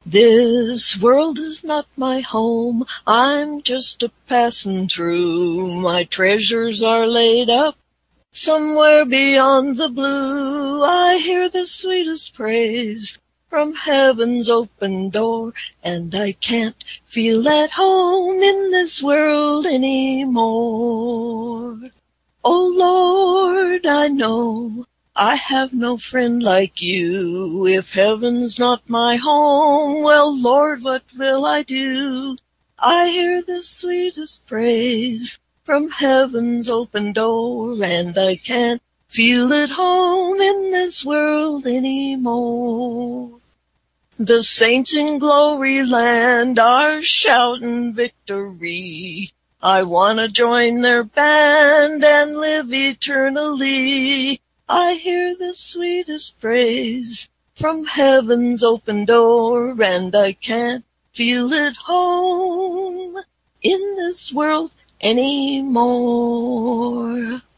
This world is not my home, I'm just a passing through. My treasures are laid up somewhere beyond the blue. I hear the sweetest praise from heaven's open door, and I can't feel at home in this world anymore. Oh Lord, I know I have no friend like you. If heaven's not my home, well, Lord, what will I do? I hear the sweetest praise from heaven's open door, and I can't feel at home in this world anymore. The saints in glory land are shouting victory. I wanna join their band and live eternally. I hear the sweetest praise from heaven's open door, and I can't feel at home in this world anymore.